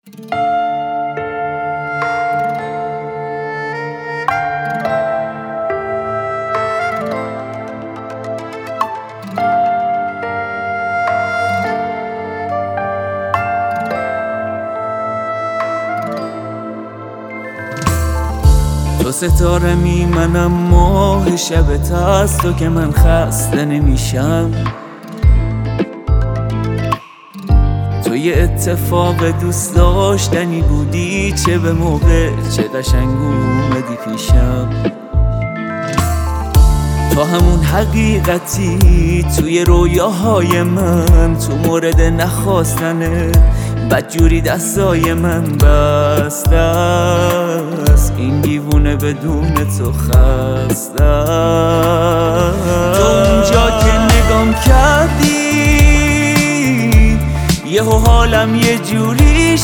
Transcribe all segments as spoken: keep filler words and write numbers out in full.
تو ستاره می منم ماه شبت از تو که من خسته نمیشم. تو یه اتفاق دوست داشتنی بودی، چه به موقع چه قشنگ اومدی پیشم. تو همون حقیقتی توی رویاهای من، تو مورد نخواستنه بدجوری دستای من بسته است. این دیوونه بدون تو خسته است. تو اونجا که نگام کردی یهو حالم یه جوری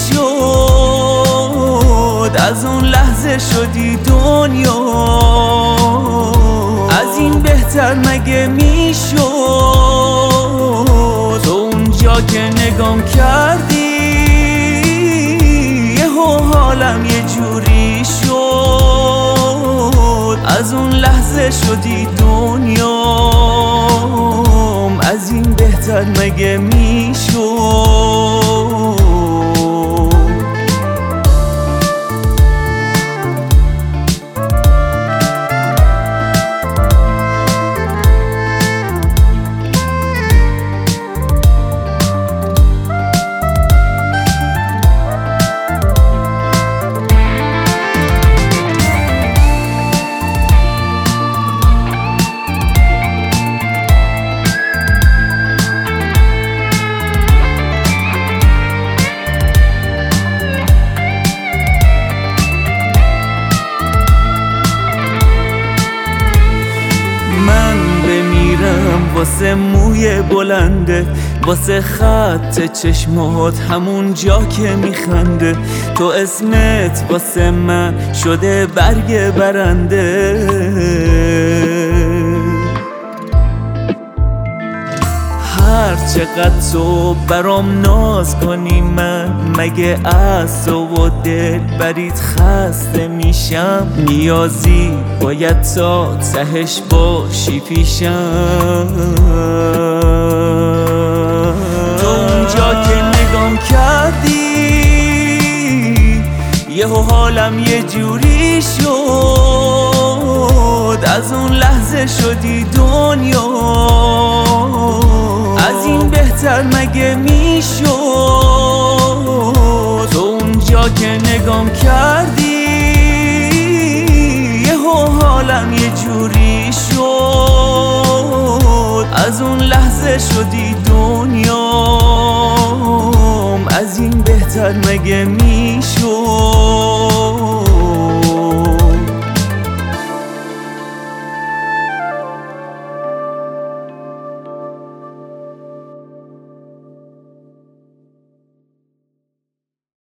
شد، از اون لحظه شدی دنیا. از این بهتر مگه میشد؟ تو اونجا که نگام کردی حالم یه جوری شد، از اون لحظه شدی دنیام. از این بهتر مگه میشد؟ واسه موی بلنده، واسه خط چشمات همون جا که میخنده. تو اسمت واسه من شده برگ برنده. هر چقدر تو برام ناز کنی من مگه از تو و دل برید خسته میشم. نیازی باید تا تهش باشی پیشم. تو اونجا که نگام کردی یهو حالم یه جوری شد، از اون لحظه شدی دنیا. از این بهتر مگه میشد؟ تو اونجا که نگام کردی یهو حالم یه جوری شد، از اون لحظه شدی دنیام. از این بهتر مگه میشد؟